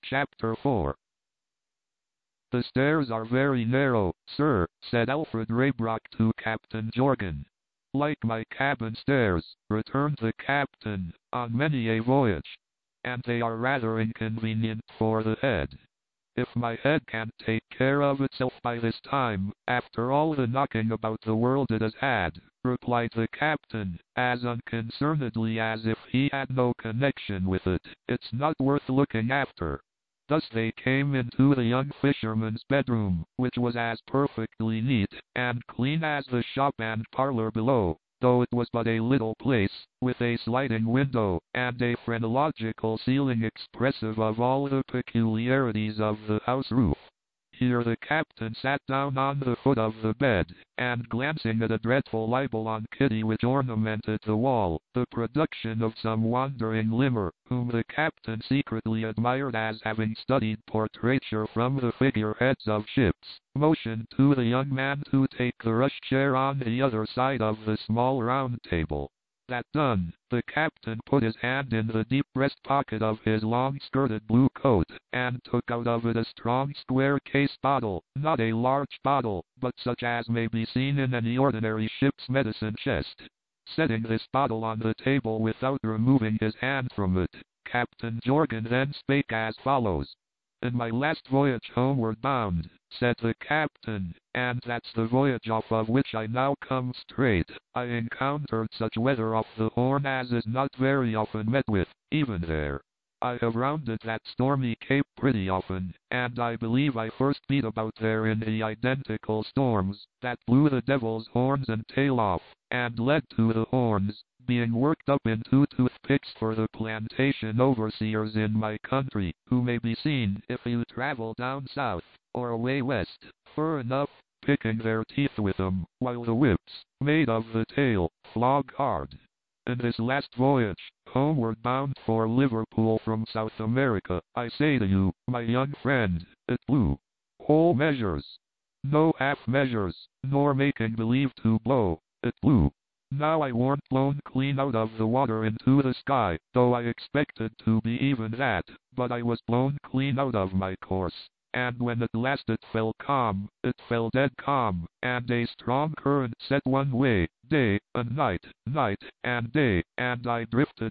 Chapter 4. "The stairs are very narrow, sir," said Alfred Raybrock to Captain Jorgan. "Like my cabin stairs," returned the captain, "on many a voyage. And they are rather inconvenient for the head." "If my head can't take care of itself by this time, after all the knocking about the world it has had," replied the captain, as unconcernedly as if he had no connection with it, "it's not worth looking after." Thus they came into the young fisherman's bedroom, which was as perfectly neat and clean as the shop and parlor below, though it was but a little place, with a sliding window, and a phrenological ceiling expressive of all the peculiarities of the house roof. Here the captain sat down on the foot of the bed, and glancing at a dreadful libel on Kitty which ornamented the wall, the production of some wandering limmer, whom the captain secretly admired as having studied portraiture from the figureheads of ships, motioned to the young man to take the rush chair on the other side of the small round table. That done, the captain put his hand in the deep breast pocket of his long-skirted blue coat, and took out of it a strong square case bottle, not a large bottle, but such as may be seen in any ordinary ship's medicine chest. Setting this bottle on the table without removing his hand from it, Captain Jorgan then spake as follows. "In my last voyage homeward bound," said the captain, "and that's the voyage off of which I now come straight, I encountered such weather off the Horn as is not very often met with, even there. I have rounded that stormy cape pretty often, and I believe I first beat about there in the identical storms that blew the devil's horns and tail off, and led to the horns being worked up into toothpicks for the plantation overseers in my country, who may be seen, if you travel down south, or away west, fur enough, picking their teeth with 'em, while the whips, made of the tail, flog hard. In this last voyage, homeward bound for Liverpool from South America, I say to you, my young friend, it blew whole measures. No half measures, nor making believe to blow, it blew. Now I warn't blown clean out of the water into the sky, though I expected to be even that, but I was blown clean out of my course. And when at last it fell calm, it fell dead calm, and a strong current set one way, day and night, night and day, and I drifted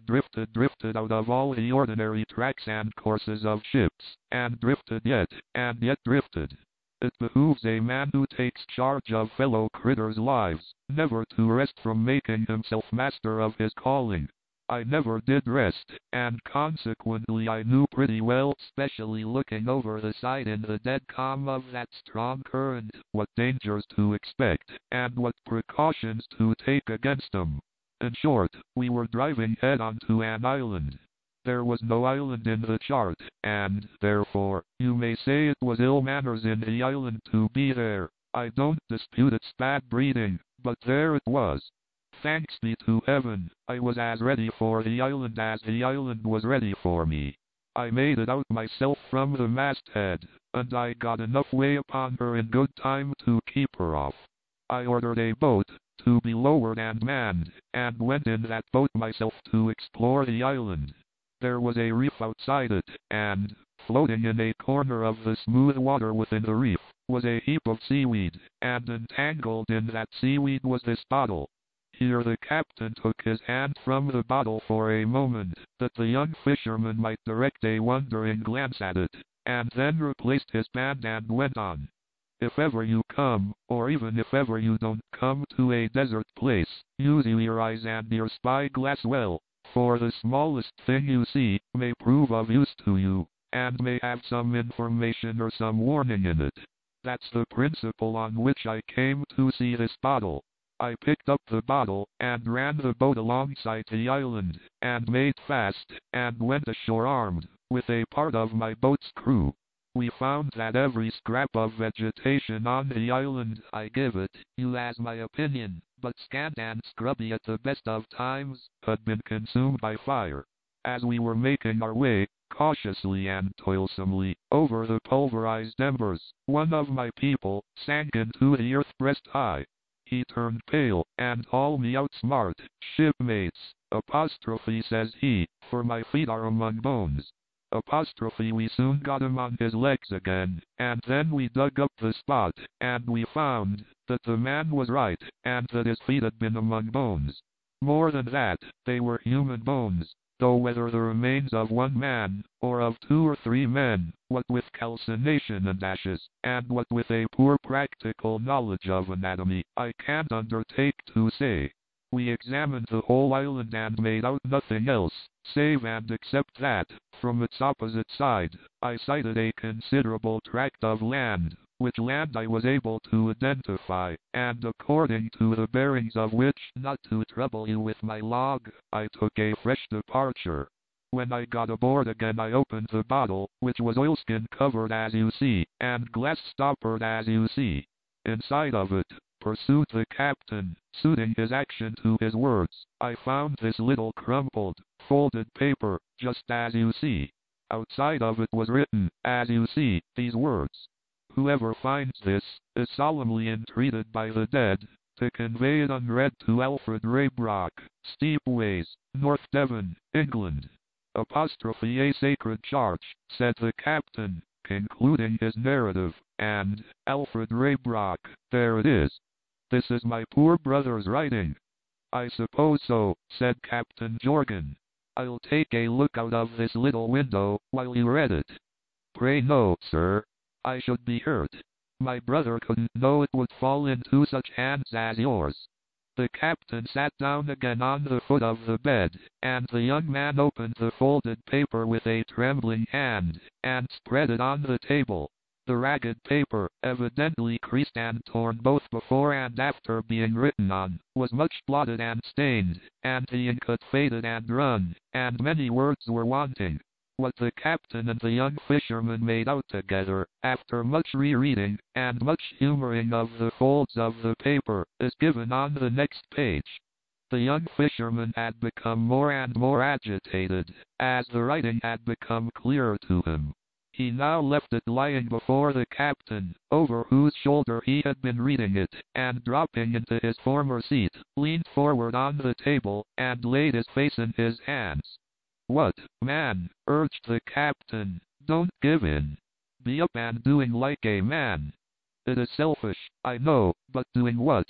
out of all the ordinary tracks and courses of ships, and drifted yet, and yet drifted. It behooves a man who takes charge of fellow critters' lives, never to rest from making himself master of his calling. I never did rest, and consequently I knew pretty well, specially looking over the side in the dead calm of that strong current, what dangers to expect, and what precautions to take against 'em. In short, we were driving head on to an island. There was no island in the chart, and, therefore, you may say it was ill manners in the island to be there. I don't dispute its bad breeding, but there it was. Thanks be to heaven, I was as ready for the island as the island was ready for me. I made it out myself from the masthead, and I got enough way upon her in good time to keep her off. I ordered a boat, to be lowered and manned, and went in that boat myself to explore the island. There was a reef outside it, and, floating in a corner of the smooth water within the reef, was a heap of seaweed, and entangled in that seaweed was this bottle." Here the captain took his hand from the bottle for a moment, that the young fisherman might direct a wondering glance at it, and then replaced his band and went on. "If ever you come, or even if ever you don't come to a desert place, use your eyes and your spyglass well, for the smallest thing you see may prove of use to you, and may have some information or some warning in it. That's the principle on which I came to see this bottle. I picked up the bottle, and ran the boat alongside the island, and made fast, and went ashore armed, with a part of my boat's crew. We found that every scrap of vegetation on the island, I give it you as my opinion, but scant and scrubby at the best of times, had been consumed by fire. As we were making our way, cautiously and toilsomely, over the pulverized embers, one of my people sank into the earth breast high. He turned pale, and hauled me out smart. "Shipmates," apostrophe says he, "for my feet are among bones. We soon got him on his legs again, and then we dug up the spot, and we found that the man was right, and that his feet had been among bones. More than that, they were human bones, though whether the remains of one man, or of 2 or 3 men, what with calcination and ashes, and what with a poor practical knowledge of anatomy, I can't undertake to say. We examined the whole island and made out nothing else, save and except that, from its opposite side, I sighted a considerable tract of land, which land I was able to identify, and according to the bearings of which, not to trouble you with my log, I took a fresh departure. When I got aboard again I opened the bottle, which was oilskin covered as you see, and glass stoppered as you see. Inside of it, pursued the captain, suiting his action to his words, I found this little crumpled, folded paper, just as you see. Outside of it was written, as you see, these words: "Whoever finds this, is solemnly entreated by the dead, to convey it unread to Alfred Raybrock, Steepways, North Devon, England. A sacred charge," said the captain, concluding his narrative, and, Alfred Raybrock, there it is. This is my poor brother's writing. I suppose so, said Captain Jorgan. I'll take a look out of this little window, while you read it. Pray no, sir. I should be hurt. My brother couldn't know it would fall into such hands as yours. The captain sat down again on the foot of the bed, and the young man opened the folded paper with a trembling hand, and spread it on the table. The ragged paper, evidently creased and torn both before and after being written on, was much blotted and stained, and the ink had faded and run, and many words were wanting. What the captain and the young fisherman made out together, after much rereading, and much humoring of the folds of the paper, is given on the next page. The young fisherman had become more and more agitated, as the writing had become clearer to him. He now left it lying before the captain, over whose shoulder he had been reading it, and dropping into his former seat, leaned forward on the table, and laid his face in his hands. What, man, urged the captain, don't give in. Be up and doing like a man. It is selfish, I know, but doing what,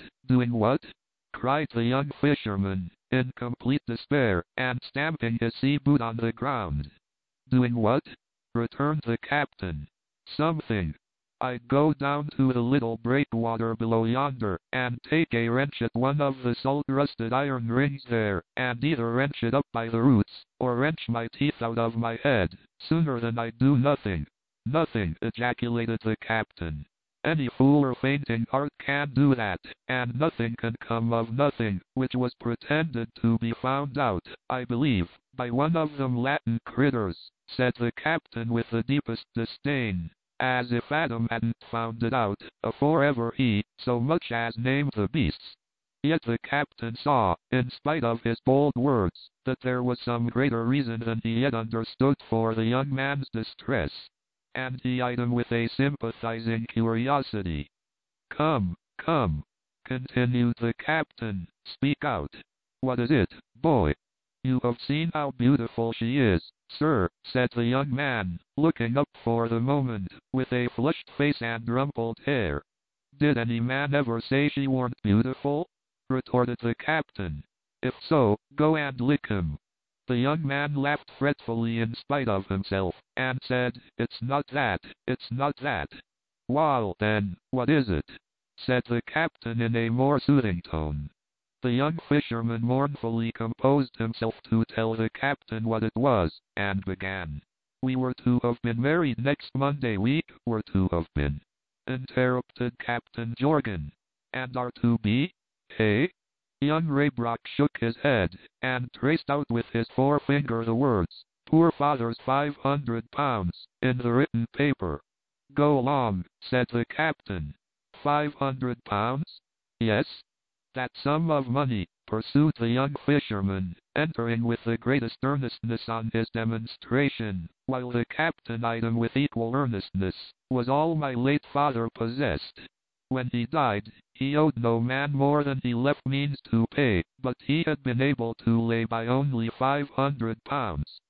cried the young fisherman, in complete despair, and stamping his sea boot on the ground. Doing what? Returned the captain. Something. I'd go down to the little breakwater below yonder, and take a wrench at one of the salt-rusted iron rings there, and either wrench it up by the roots, or wrench my teeth out of my head, sooner than I'd do nothing. Nothing, ejaculated the captain. Any fool or fainting heart can do that, and nothing can come of nothing, which was pretended to be found out, I believe, by one of them Latin critters, said the captain with the deepest disdain, as if Adam hadn't found it out, afore ever he, so much as named the beasts. Yet the captain saw, in spite of his bold words, that there was some greater reason than he yet understood for the young man's distress, and he eyed him with a sympathizing curiosity. Come, continued the captain, speak out. What is it, boy? You have seen how beautiful she is, sir, said the young man, looking up for the moment, with a flushed face and rumpled hair. Did any man ever say she weren't beautiful? Retorted the captain. If so, go and lick him. The young man laughed fretfully in spite of himself, and said, It's not that. Wall, then, what is it? Said the captain in a more soothing tone. The young fisherman mournfully composed himself to tell the captain what it was, and began. We were to have been married next Monday week, were to have been, interrupted Captain Jorgan. And are to be? Hey? Young Raybrock shook his head, and traced out with his forefinger the words, Poor father's £500, in the written paper. Go along, said the captain. £500? Yes. That sum of money, pursued the young fisherman, entering with the greatest earnestness on his demonstration, while the captain eyed him with equal earnestness, was all my late father possessed. When he died, he owed no man more than he left means to pay, but he had been able to lay by only £500.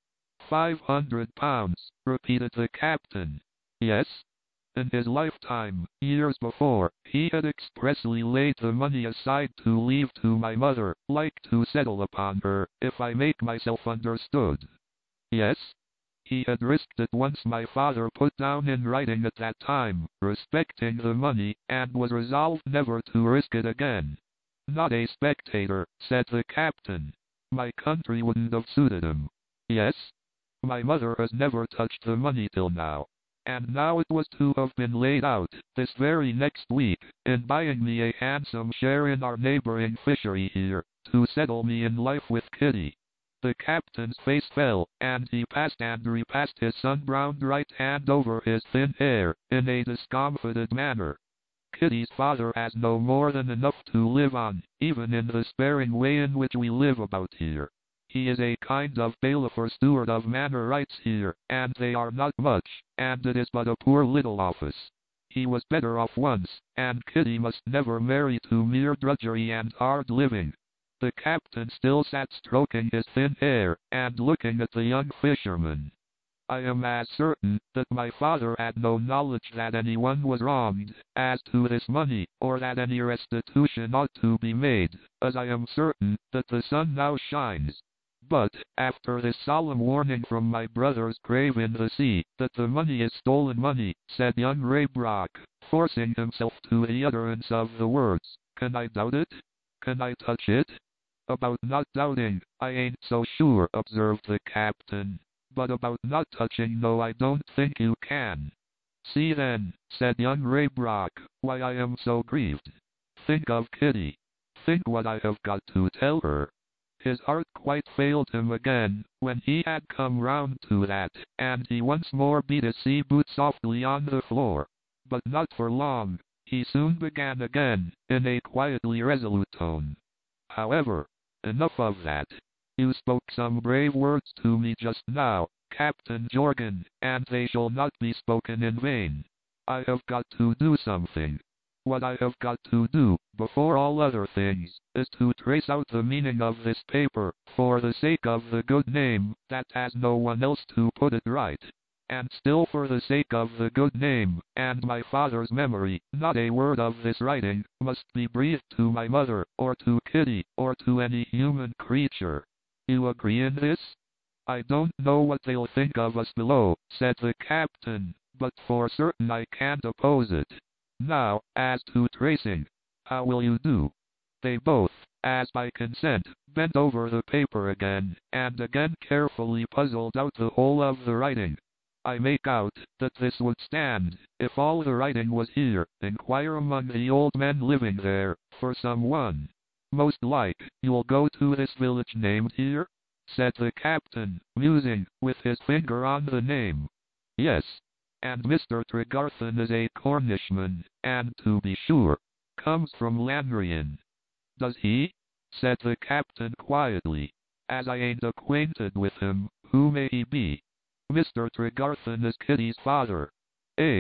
£500, repeated the captain. Yes? In his lifetime, years before, he had expressly laid the money aside to leave to my mother, like to settle upon her, if I make myself understood. Yes? He had risked it once my father put down in writing at that time, respecting the money, and was resolved never to risk it again. Not a spectator, said the captain. My country wouldn't have suited him. Yes? My mother has never touched the money till now. And now it was to have been laid out, this very next week, in buying me a handsome share in our neighboring fishery here, to settle me in life with Kitty. The captain's face fell, and he passed and repassed his sun-browned right hand over his thin hair, in a discomfited manner. Kitty's father has no more than enough to live on, even in the sparing way in which we live about here. He is a kind of bailiff or steward of manor rights here, and they are not much, and it is but a poor little office. He was better off once, and Kitty must never marry to mere drudgery and hard living. The captain still sat stroking his thin hair, and looking at the young fisherman. I am as certain that my father had no knowledge that anyone was wronged, as to this money, or that any restitution ought to be made, as I am certain that the sun now shines. But, after this solemn warning from my brother's grave in the sea, that the money is stolen money, said young Raybrock, forcing himself to the utterance of the words, can I doubt it? Can I touch it? About not doubting, I ain't so sure, observed the captain. But about not touching, no, I don't think you can. See then, said young Raybrock, why I am so grieved. Think of Kitty. Think what I have got to tell her. His heart quite failed him again, when he had come round to that, and he once more beat his sea boot softly on the floor. But not for long. He soon began again, in a quietly resolute tone. However, enough of that. You spoke some brave words to me just now, Captain Jorgan, and they shall not be spoken in vain. I have got to do something. What I have got to do, before all other things, is to trace out the meaning of this paper, for the sake of the good name, that has no one else to put it right. And still for the sake of the good name, and my father's memory, not a word of this writing must be breathed to my mother, or to Kitty, or to any human creature. You agree in this? I don't know what they'll think of us below, said the captain, but for certain I can't oppose it. Now, as to tracing, how will you do? They both, as by consent, bent over the paper again, and again carefully puzzled out the whole of the writing. I make out that this would stand, if all the writing was here. Inquire among the old men living there, for some one. Most like, you'll go to this village named here? Said the captain, musing, with his finger on the name. Yes. And Mr. Tregarthen is a Cornishman, and, to be sure, comes from Lanrean. Does he? Said the captain quietly. As I ain't acquainted with him, who may he be? Mr. Tregarthen is Kitty's father. Eh,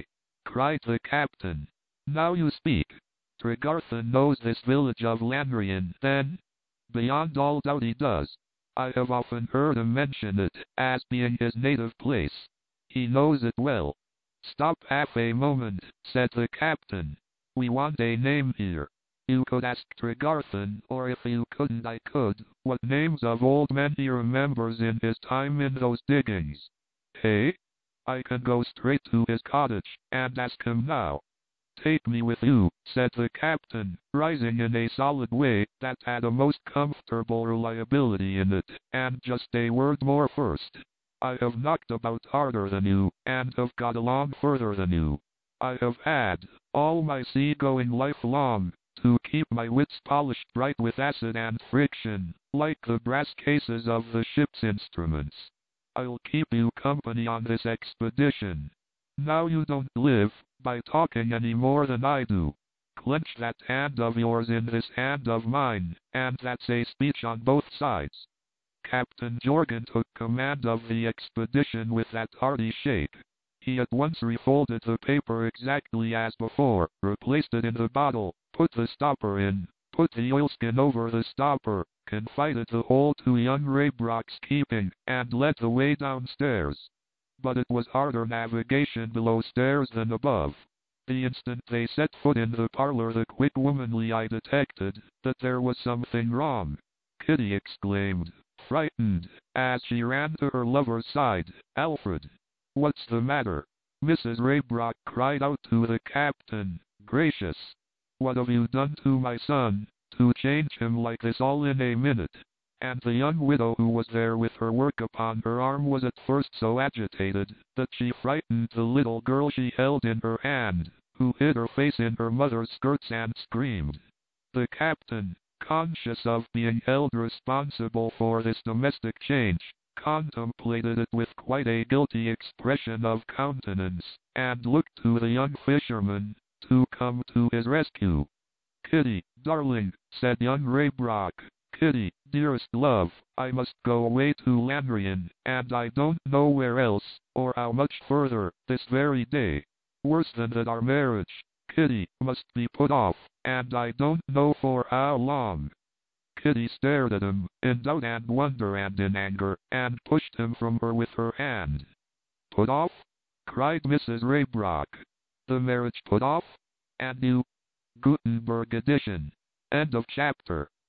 cried the captain. Now you speak. Tregarthen knows this village of Lanrean, then? Beyond all doubt he does. I have often heard him mention it, as being his native place. He knows it well. Stop half a moment, said the captain. We want a name here. You could ask Tregarthen, or if you couldn't I could, what names of old men he remembers in his time in those diggings. Hey? I can go straight to his cottage, and ask him now. Take me with you, said the captain, rising in a solid way that had a most comfortable reliability in it, and just a word more first. I have knocked about harder than you, and have got along further than you. I have had, all my sea-going life long, to keep my wits polished bright with acid and friction, like the brass cases of the ship's instruments. I'll keep you company on this expedition. Now you don't live by talking any more than I do. Clench that hand of yours in this hand of mine, and that's a speech on both sides. Captain Jorgan took command of the expedition with that hearty shake. He at once refolded the paper exactly as before, replaced it in the bottle, put the stopper in, put the oilskin over the stopper, confided the whole to young Raybrock's keeping, and led the way downstairs. But it was harder navigation below stairs than above. The instant they set foot in the parlor, the quick womanly eye detected that there was something wrong. Kitty exclaimed, frightened, as she ran to her lover's side. Alfred! What's the matter? Mrs. Raybrock cried out to the captain. Gracious! What have you done to my son, to change him like this all in a minute? And the young widow who was there with her work upon her arm was at first so agitated that she frightened the little girl she held in her hand, who hid her face in her mother's skirts and screamed. The captain, conscious of being held responsible for this domestic change, contemplated it with quite a guilty expression of countenance, and looked to the young fisherman to come to his rescue. Kitty, darling, said young Raybrock. Kitty, dearest love, I must go away to Lanrean, and I don't know where else, or how much further, this very day. Worse than that, our marriage, Kitty, must be put off, and I don't know for how long. Kitty stared at him, in doubt and wonder and in anger, and pushed him from her with her hand. Put off? Cried Mrs. Raybrock. The marriage put off? And you? Gutenberg edition. End of chapter.